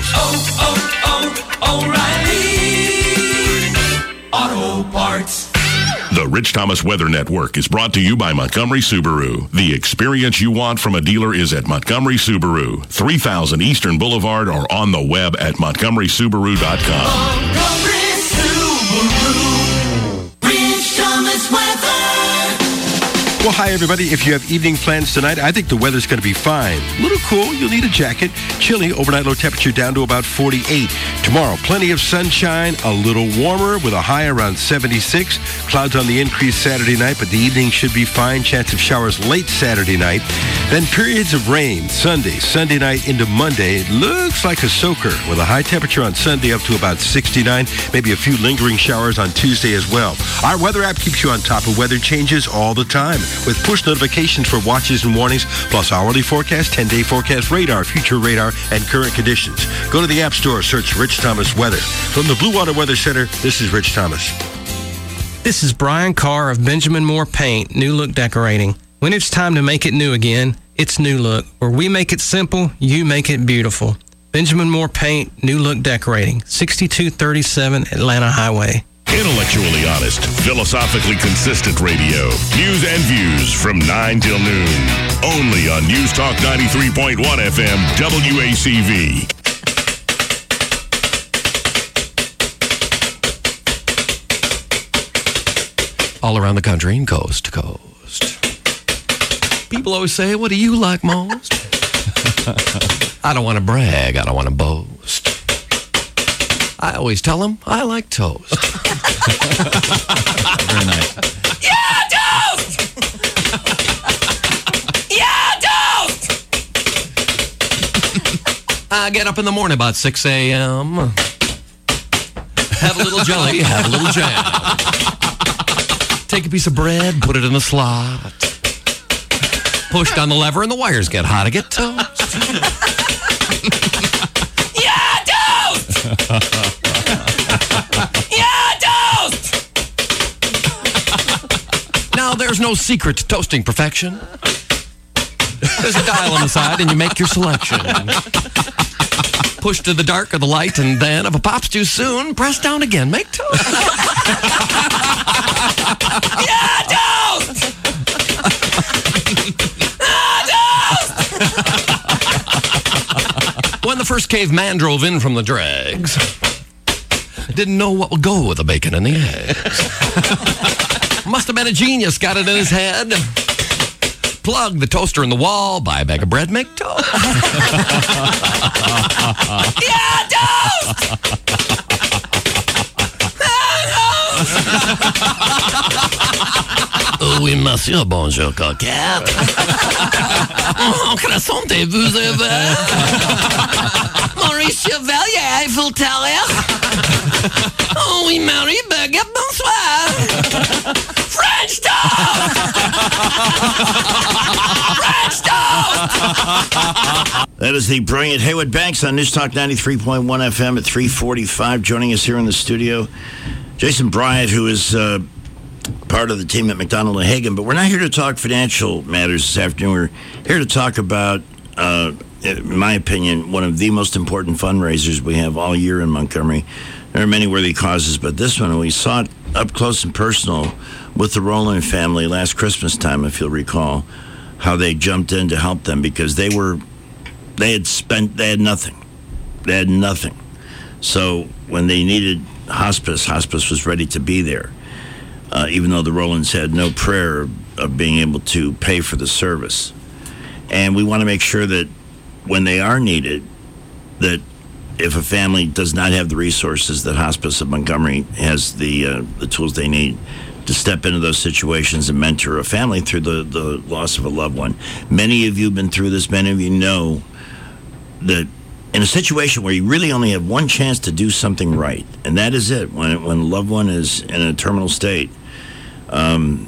O'Reilly Auto Parts. The Rich Thomas Weather Network is brought to you by Montgomery Subaru. The experience you want from a dealer is at Montgomery Subaru, 3000 Eastern Boulevard, or on the web at montgomerysubaru.com. Montgomery Subaru. Rich Thomas Weather. Well, hi, everybody. If you have evening plans tonight, I think the weather's going to be fine. A little cool. You'll need a jacket. Chilly. Overnight low temperature down to about 48. Tomorrow, plenty of sunshine. A little warmer with a high around 76. Clouds on the increase Saturday night, but the evening should be fine. Chance of showers late Saturday night. Then periods of rain Sunday night into Monday. Looks like a soaker with a high temperature on Sunday up to about 69. Maybe a few lingering showers on Tuesday as well. Our weather app keeps you on top of weather changes all the time, with push notifications for watches and warnings, plus hourly forecast, 10-day forecast, radar, future radar, and current conditions. Go to the App Store, search Rich Thomas Weather. From the Blue Water Weather Center, this is Rich Thomas. This is Brian Carr of Benjamin Moore Paint, New Look Decorating. When it's time to make it new again, it's New Look. Where we make it simple, you make it beautiful. Benjamin Moore Paint, New Look Decorating, 6237 Atlanta Highway. Intellectually honest, philosophically consistent radio. News and views from 9 till noon. Only on News Talk 93.1 FM, WACV. All around the country and coast to coast. People always say, what do you like most? I don't want to brag. I don't want to boast. I always tell them I like toast. Very nice. Yeah, toast! Yeah, toast! I get up in the morning about 6 a.m. Have a little jelly, have a little jam. Take a piece of bread, put it in the slot. Push down the lever and the wires get hot. I get toast. Yeah, toast! Yeah, toast! Now, there's no secret to toasting perfection. There's a dial on the side and you make your selection. Push to the dark or the light, and then if it pops too soon, press down again. Make toast. Yeah, toast! When the first caveman drove in from the dregs, didn't know what would go with the bacon and the eggs. Must have been a genius, got it in his head. Plug the toaster in the wall, buy a bag of bread, make toast. Yeah, toast! Oui, monsieur, bonjour, coquette. Oh, croissantez-vous, Maurice Chevalier, Eiffel Tower. Oh, oui, Marie, baguette, bonsoir. French toast! French toast! That is the brilliant Haywood Banks on News Talk 93.1 FM at 3:45. Joining us here in the studio, Jason Bryant, who is part of the team at McDonald and Hagen. But we're not here to talk financial matters this afternoon. We're here to talk about, in my opinion, one of the most important fundraisers we have all year in Montgomery. There are many worthy causes, but this one, we saw it up close and personal with the Rowland family last Christmas time, if you'll recall, how they jumped in to help them because they had nothing. They had nothing. So when they needed hospice was ready to be there, even though the Rowlands had no prayer of being able to pay for the service. And we want to make sure that when they are needed, that if a family does not have the resources, that Hospice of Montgomery has the tools they need to step into those situations and mentor a family through the loss of a loved one. Many of you have been through this. Many of you know that in a situation where you really only have one chance to do something right, and that is it, when a loved one is in a terminal state, the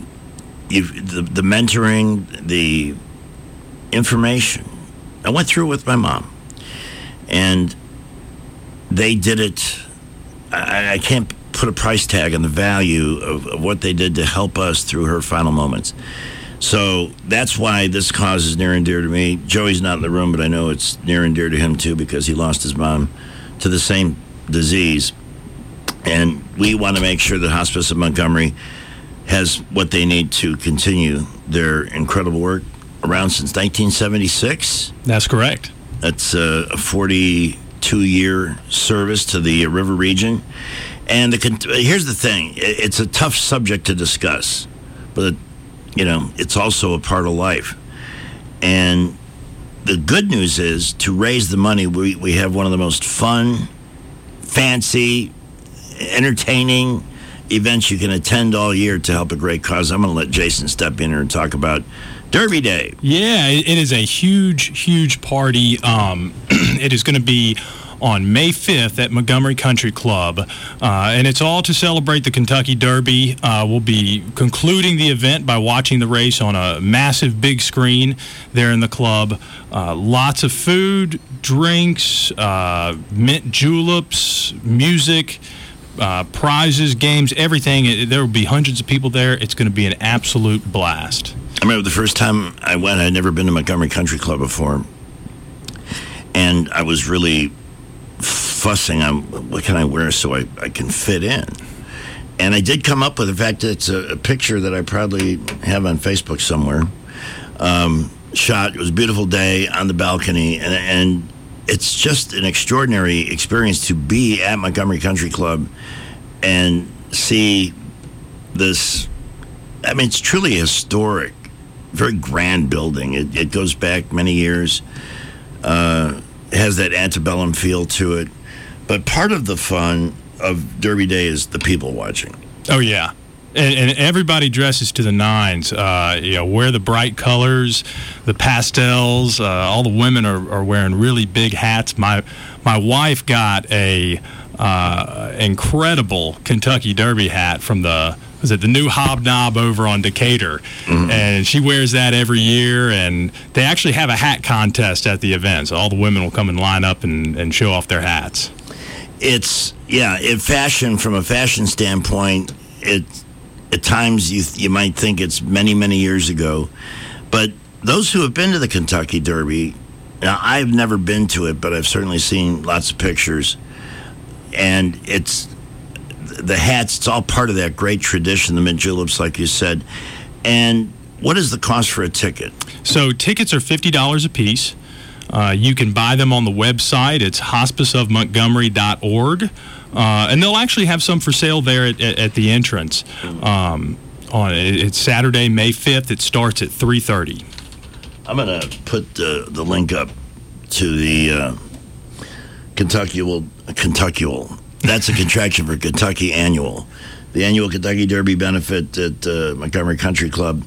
mentoring, the information. I went through it with my mom, and they did it. I can't put a price tag on the value of what they did to help us through her final moments. So that's why this cause is near and dear to me. Joey's not in the room, but I know it's near and dear to him too, because he lost his mom to the same disease. And we want to make sure that Hospice of Montgomery has what they need to continue their incredible work, around since 1976. That's correct. That's a 42-year service to the river region. And here's the thing. It's a tough subject to discuss, but it's also a part of life. And the good news is, to raise the money, we have one of the most fun, fancy, entertaining events you can attend all year to help a great cause. I'm going to let Jason step in here and talk about Derby Day. Yeah, it is a huge, huge party. It is going to be on May 5th at Montgomery Country Club, and it's all to celebrate the Kentucky Derby. We'll be concluding the event by watching the race on a massive big screen there in the club. Lots of food, drinks, mint juleps, music, prizes, games, everything. There will be hundreds of people there. It's going to be an absolute blast. I remember the first time I went, I'd never been to Montgomery Country Club before, and I was really fussing on what can I wear so I can fit in. And I did come up with, in fact, it's a picture that I probably have on Facebook somewhere, shot. It was a beautiful day on the balcony, and it's just an extraordinary experience to be at Montgomery Country Club and see this. I mean, it's truly historic, very grand building. It goes back many years. Has that antebellum feel to it. But part of the fun of Derby Day is the people watching. Oh, yeah. And everybody dresses to the nines. Wear the bright colors, the pastels. All the women are wearing really big hats. My wife got a incredible Kentucky Derby hat from the new Hobnob over on Decatur. Mm-hmm. And she wears that every year, and they actually have a hat contest at the event, so all the women will come and line up and show off their hats. It's, from a fashion standpoint, at times you might think it's many, many years ago, but those who have been to the Kentucky Derby, now I've never been to it, but I've certainly seen lots of pictures, and it's the hats, it's all part of that great tradition, the mint juleps, like you said. And what is the cost for a ticket? So tickets are $50 a piece. You can buy them on the website. It's hospiceofmontgomery.org. And they'll actually have some for sale there at the entrance. It's Saturday, May 5th. It starts at 3:30. I'm going to put the link up to the Kentucky. That's a contraction for Kentucky Annual. The annual Kentucky Derby benefit at Montgomery Country Club.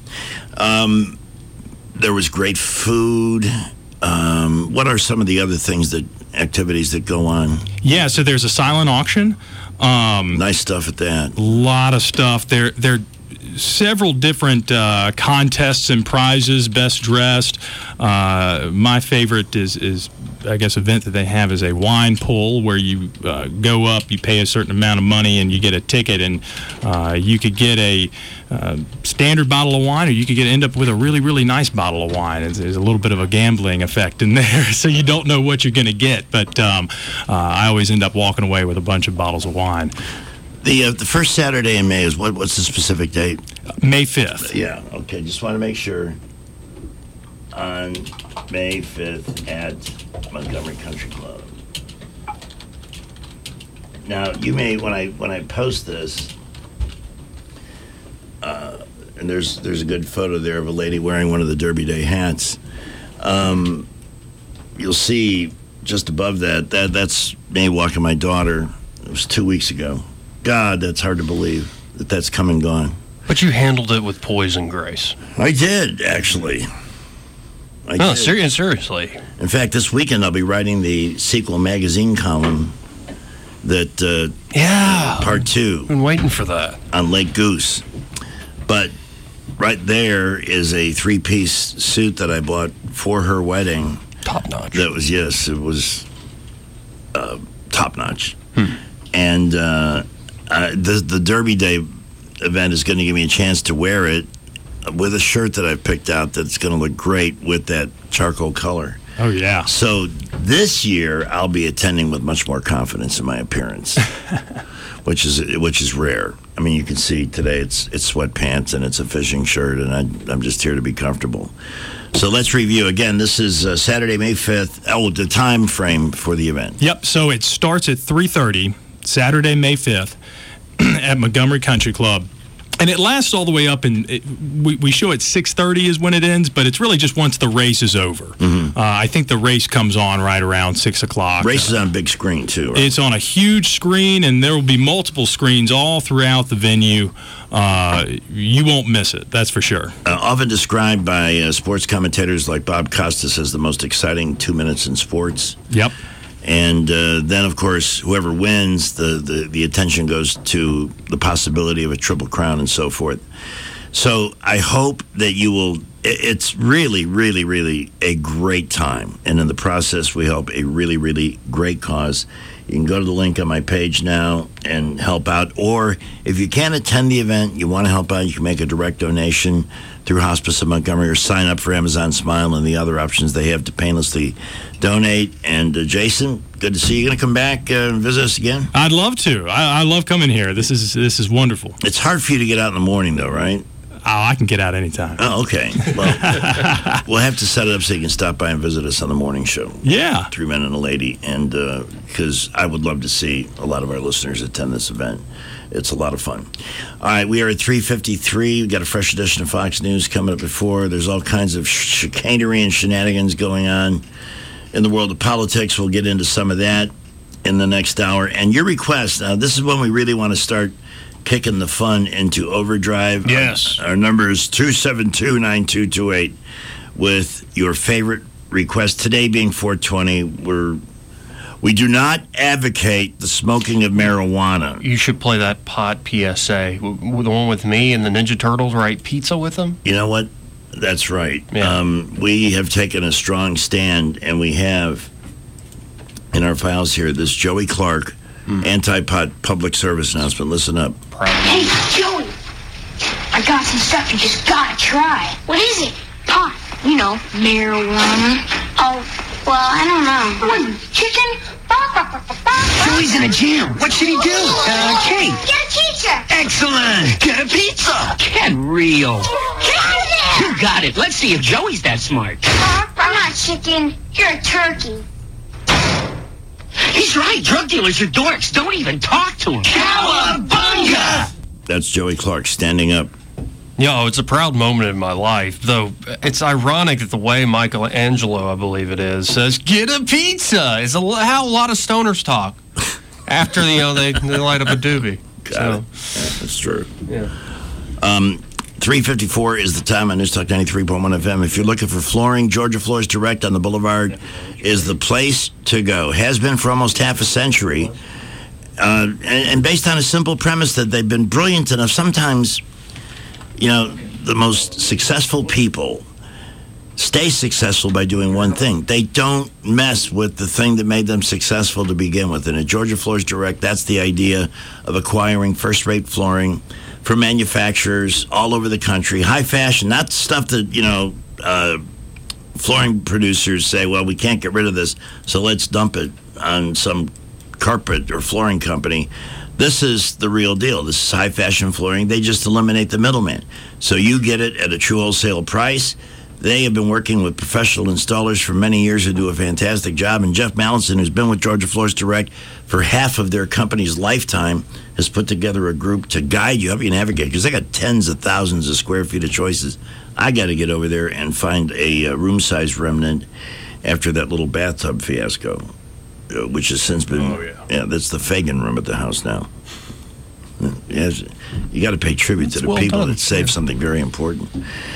There was great food. What are some of the other activities that go on? Yeah, so there's a silent auction. Nice stuff at that. A lot of stuff. There are several different contests and prizes, best dressed. My favorite is I guess, event that they have is a wine pull, where you go up, you pay a certain amount of money, and you get a ticket, and you could get a standard bottle of wine, or you could end up with a really, really nice bottle of wine. There's a little bit of a gambling effect in there, so you don't know what you're going to get, but I always end up walking away with a bunch of bottles of wine. The first Saturday in May is what's the specific date? May 5th. Yeah, okay, just want to make sure. On May 5th at Montgomery Country Club. Now, you may, when I post this, and there's a good photo there of a lady wearing one of the Derby Day hats. You'll see just above that's me walking my daughter. It was 2 weeks ago. God, that's hard to believe that's come and gone. But you handled it with poise and grace. I did, actually. Seriously. In fact, this weekend I'll be writing the sequel magazine column that part 2. Been waiting for that. On Lake Goose. But right there is a 3-piece suit that I bought for her wedding. Top notch. That was, yes, it was top notch. And the Derby Day event is going to give me a chance to wear it with a shirt that I picked out that's going to look great with that charcoal color. Oh, yeah. So this year, I'll be attending with much more confidence in my appearance, which is rare. I mean, you can see today it's sweatpants and it's a fishing shirt, and I'm just here to be comfortable. So let's review. Again, this is Saturday, May 5th. Oh, the time frame for the event. Yep, so it starts at 3:30, Saturday, May 5th, at Montgomery Country Club. And it lasts all the way up, and we show at 6:30 is when it ends, but it's really just once the race is over. I think the race comes on right around 6 o'clock. Race is on a big screen, too, right? It's on a huge screen, and there will be multiple screens all throughout the venue. You won't miss it, that's for sure. Often described by sports commentators like Bob Costas as the most exciting 2 minutes in sports. Yep. And then, of course, whoever wins, the attention goes to the possibility of a Triple Crown and so forth. So I hope that you will. It's really, really, really a great time. And in the process, we help a really, really great cause. You can go to the link on my page now and help out. Or if you can't attend the event, you want to help out, you can make a direct donation through Hospice of Montgomery or sign up for Amazon Smile and the other options they have to painlessly donate. And Jason, good to see you. You going to come back and visit us again? I'd love to. I love coming here. This is wonderful. It's hard for you to get out in the morning, though, right? Oh, I can get out anytime. Oh, okay. Well, we'll have to set it up so you can stop by and visit us on the morning show. Yeah. 3 Men and a Lady. And because I would love to see a lot of our listeners attend this event. It's a lot of fun. All right, we are at 3:53. We've got a fresh edition of Fox News coming up at 4. There's all kinds of chicanery and shenanigans going on in the world of politics. We'll get into some of that in the next hour. And your request, now this is when we really want to start kicking the fun into overdrive. Yes. Our number is 272-9228 with your favorite request. Today being 420, we do not advocate the smoking of marijuana. You should play that pot PSA. The one with me and the Ninja Turtles, right? Pizza with them? You know what? That's right. Yeah. We have taken a strong stand, and we have in our files here this Joey Clark anti-pot public service announcement. Listen up. Hey, Joey, I got some stuff you just gotta try. What is it? Pot. You know, marijuana. Oh, well, I don't know. What, chicken? Joey's in a jam. What should he do? Cake. Get a pizza. Excellent. Get a pizza. Get real. You got it. Let's see if Joey's that smart. I'm not chicken. You're a turkey. He's right. Drug dealers are dorks. Don't even talk to him. Cowabunga! That's Joey Clark standing up. Yo, it's a proud moment in my life, though it's ironic that the way Michelangelo, I believe it is, says, get a pizza, is how a lot of stoners talk after, they light up a doobie. Got it. Yeah, that's true. Yeah. 3:54 is the time on News Talk 93.1 FM. If you're looking for flooring, Georgia Floors Direct on the Boulevard is the place to go. Has been for almost half a century. And based on a simple premise that they've been brilliant enough. Sometimes, the most successful people stay successful by doing one thing. They don't mess with the thing that made them successful to begin with. And at Georgia Floors Direct, that's the idea of acquiring first-rate flooring from manufacturers all over the country. High fashion, not stuff that, flooring producers say, well, we can't get rid of this, so let's dump it on some carpet or flooring company. This is the real deal. This is high fashion flooring. They just eliminate the middleman. So you get it at a true wholesale price. They have been working with professional installers for many years who do a fantastic job. And Jeff Mallinson, who's been with Georgia Floors Direct for half of their company's lifetime, has put together a group to guide you, help you navigate, because they got tens of thousands of square feet of choices. I got to get over there and find a room-size remnant after that little bathtub fiasco, which has since been, that's the Fagan room at the house now. Yes, you got to pay tribute to the well people done. that saved something very important.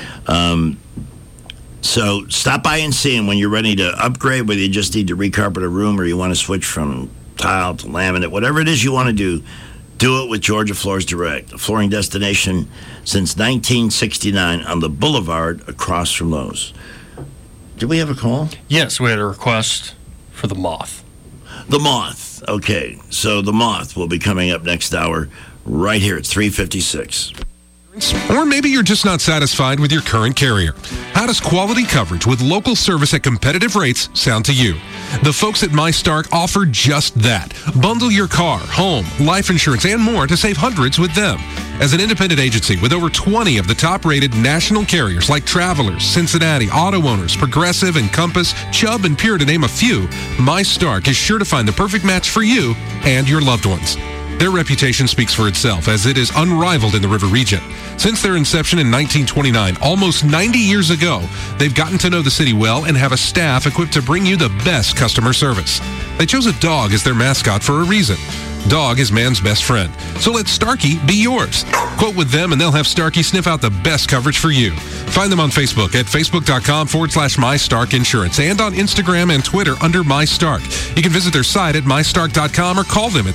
So stop by and see them when you're ready to upgrade, whether you just need to recarpet a room or you want to switch from tile to laminate, whatever it is you want to do it with Georgia Floors Direct, a flooring destination since 1969 on the Boulevard across from Lowe's. Did we have a call? Yes, we had a request for the Moth. The Moth. Okay, so the Moth will be coming up next hour right here at 3:56. Or maybe you're just not satisfied with your current carrier. How does quality coverage with local service at competitive rates sound to you? The folks at MyStark offer just that. Bundle your car, home, life insurance, and more to save hundreds with them. As an independent agency with over 20 of the top-rated national carriers like Travelers, Cincinnati, Auto Owners, Progressive, Encompass, Chubb, and Pure to name a few, MyStark is sure to find the perfect match for you and your loved ones. Their reputation speaks for itself, as it is unrivaled in the River region. Since their inception in 1929, almost 90 years ago, they've gotten to know the city well and have a staff equipped to bring you the best customer service. They chose a dog as their mascot for a reason. Dog is man's best friend, so let Starkey be yours. Quote with them and they'll have Starkey sniff out the best coverage for you. Find them on Facebook at facebook.com/MyStark Insurance and on Instagram and Twitter under MyStark. You can visit their site at MyStark.com or call them at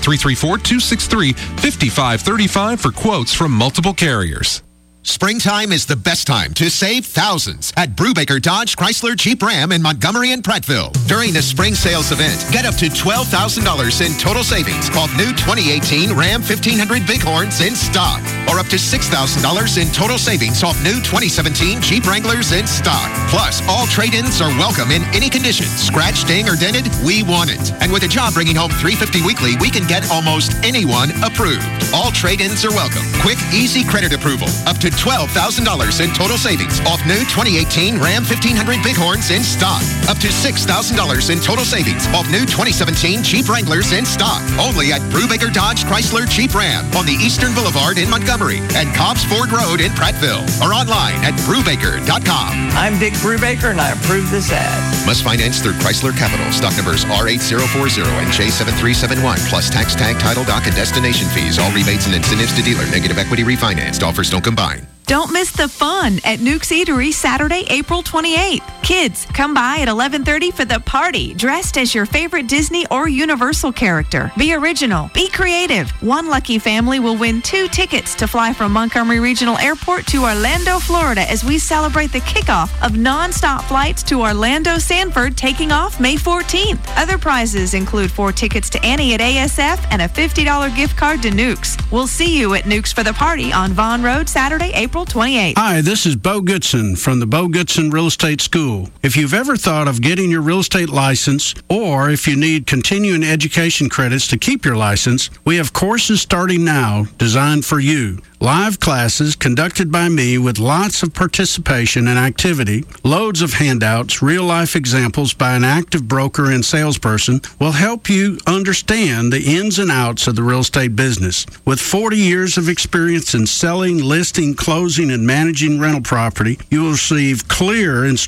334-263-5535 for quotes from multiple carriers. Springtime is the best time to save thousands at Brubaker Dodge Chrysler Jeep Ram in Montgomery and Prattville. During the spring sales event, get up to $12,000 in total savings off new 2018 Ram 1500 Bighorns in stock, or up to $6,000 in total savings off new 2017 Jeep Wranglers in stock. Plus, all trade-ins are welcome in any condition. Scratched, ding, or dented, we want it. And with a job bringing home $350 weekly, we can get almost anyone approved. All trade-ins are welcome. Quick, easy credit approval. Up to $12,000 in total savings off new 2018 Ram 1500 Bighorns in stock. Up to $6,000 in total savings off new 2017 Jeep Wranglers in stock. Only at Brubaker Dodge Chrysler Jeep Ram on the Eastern Boulevard in Montgomery and Cobbs Ford Road in Prattville, or online at Brubaker.com. I'm Dick Brubaker and I approve this ad. Must finance through Chrysler Capital. Stock numbers R8040 and J7371 plus tax tag, title, doc, and destination fees. All rebates and incentives to dealer. Negative equity refinanced. Offers don't combine. Don't miss the fun at Nuke's Eatery Saturday, April 28th. Kids, come by at 11:30 for the party, dressed as your favorite Disney or Universal character. Be original. Be creative. One lucky family will win 2 tickets to fly from Montgomery Regional Airport to Orlando, Florida, as we celebrate the kickoff of nonstop flights to Orlando Sanford, taking off May 14th. Other prizes include 4 tickets to Annie at ASF and a $50 gift card to Nuke's. We'll see you at Nuke's for the party on Vaughn Road, Saturday, April 28th. Hi, this is Bo Goodson from the Bo Goodson Real Estate School. If you've ever thought of getting your real estate license, or if you need continuing education credits to keep your license, we have courses starting now designed for you. Live classes conducted by me with lots of participation and activity, loads of handouts, real-life examples by an active broker and salesperson will help you understand the ins and outs of the real estate business. With 40 years of experience in selling, listing, closing, and managing rental property, you will receive clear instructions